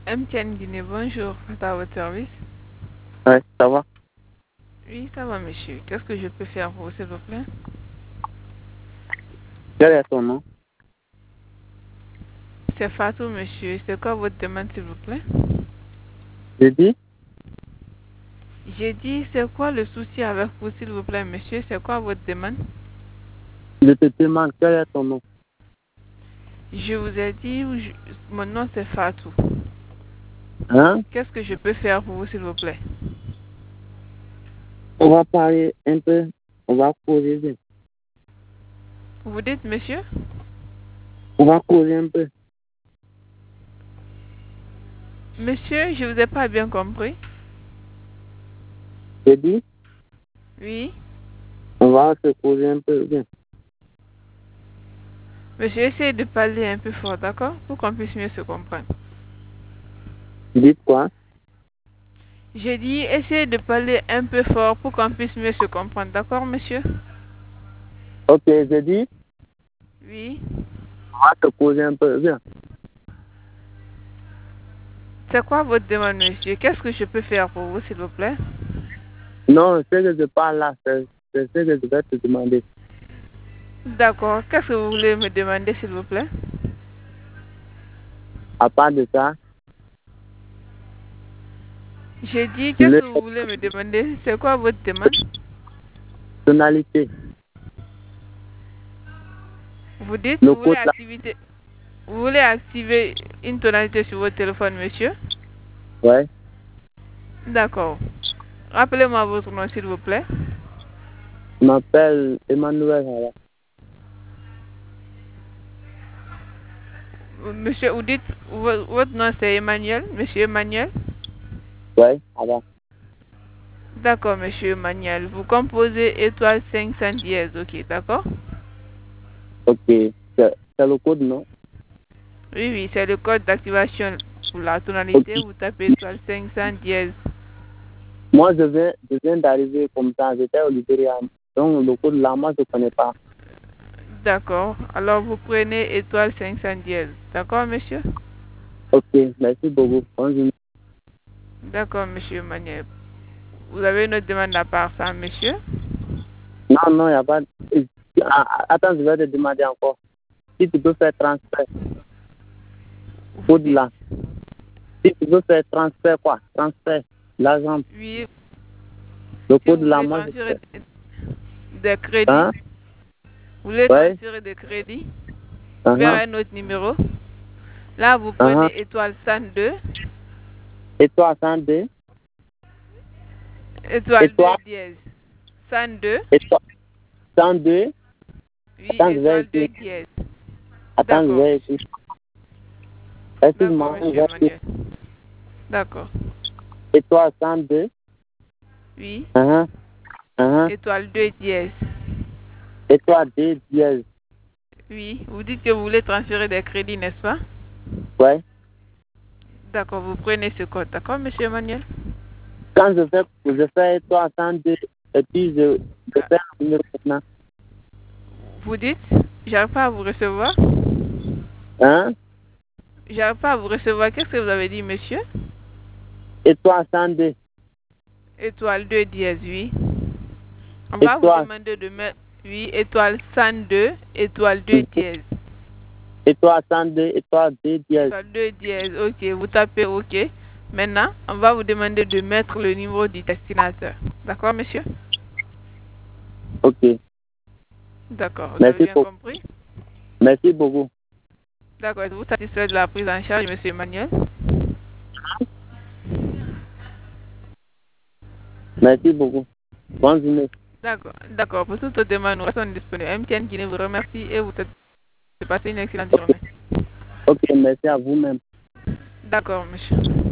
MTN Guinée, bonjour, c'est à votre service. Ouais, ça va. Oui, ça va, monsieur. Qu'est-ce que je peux faire pour vous, s'il vous plaît? Quel est ton nom? C'est Fatou, monsieur. C'est quoi votre demande, s'il vous plaît? J'ai dit, J'ai dit, c'est quoi le souci avec vous, s'il vous plaît, monsieur? C'est quoi votre demande? je te demande quel est ton nom. Je vous ai dit, mon nom c'est Fatou. Hein? Qu'est-ce que je peux faire pour vous, s'il vous plaît? On va parler un peu, on va causer bien. Vous dites, monsieur? On va causer un peu. Monsieur, je vous ai pas bien compris. J'ai dit, Oui. on va se causer un peu bien. Monsieur, essayez de parler un peu fort, d'accord? Pour qu'on puisse mieux se comprendre. Dites quoi? J'ai dit, essayez de parler un peu fort pour qu'on puisse mieux se comprendre, d'accord, monsieur? Ok, j'ai dit, Oui. on va se causer un peu bien. C'est quoi votre demande, monsieur? Qu'est-ce que je peux faire pour vous, s'il vous plaît? Non, ce que je parle là, c'est ce que je vais te demander. D'accord. Qu'est-ce que vous voulez me demander, s'il vous plaît? À part de ça, J'ai dit, qu'est-ce le que vous voulez me demander? C'est quoi votre demande? tonalité, Vous dites, le code là, vous voulez activer une tonalité sur votre téléphone, monsieur? ouais. D'accord. Rappelez-moi votre nom, s'il vous plaît. Je m'appelle Emmanuel Hara. Monsieur, vous dites, votre nom c'est Emmanuel, monsieur Emmanuel? Ouais, Hara. D'accord, monsieur Emmanuel. Vous composez étoile 500 dièse, ok, d'accord? Ok, c'est le code, non? Oui, oui, c'est le code d'activation pour la Ok. tonalité. Vous tapez étoile 500 dièse. Moi, je viens d'arriver comme ça, j'étais au Libéria. Donc, le code là, moi, je ne connais pas. D'accord. Alors, vous prenez étoile 500 dièse. D'accord, monsieur? Ok, merci beaucoup. Bonjour. D'accord, monsieur Emmanuel. Vous avez une autre demande à part ça, monsieur? Non, non, il n'y a pas. Attends, je vais te demander encore. Si tu peux faire transfert, Vous code dites? là. Si tu peux faire transfert, quoi? Transfert, l'argent, Oui. le Si code vous là, voulez moi, je transférer fais. des crédits, Hein? vous voulez Ouais? transférer des crédits vers Uh-huh. un autre numéro, là, vous Uh-huh. prenez étoile 102, Et toi, 102? Et étoile 2 toi? dièse. 102, Et toi? 102? oui, Attends, je vais étoile 2 écrire. dièse. Attends, je D'accord, vais monsieur. écrire. D'accord, Excuse-moi, je monsieur vais écrire. Emmanuel. D'accord. Et toi, 102? Oui, Uh-huh. Uh-huh. étoile 2 dièse. Et toi, 2 dièse. Oui, vous dites que vous voulez transférer des crédits, n'est-ce pas? Ouais. D'accord, vous prenez ce code. D'accord, monsieur Emmanuel? Quand je fais toi 102, et puis je Ah, fais un numéro maintenant. vous dites, j'arrive pas à vous recevoir. Hein? J'arrive pas à vous recevoir. Qu'est-ce que vous avez dit, monsieur? Et toi 102. Étoile 2 dièse, oui. On Et va vous toi, demander de mettre, oui, étoile 102, étoile 2 dièse. et toi 102, et toi 2 dièse. Étoile 2 dièse, ok. Vous tapez ok. Maintenant, on va vous demander de mettre le numéro du destinataire. D'accord, monsieur? Ok. D'accord, vous avez Merci bien beaucoup. compris? Merci beaucoup. D'accord, êtes-vous satisfait de la prise en charge, monsieur Emmanuel? Merci beaucoup. Bonne journée. D'accord, d'accord. Pour toute demande, nous restons disponibles. MTN Guinée vous remercie et vous souhaite de passer une excellente Ok. journée. Ok, merci à vous-même. D'accord, monsieur.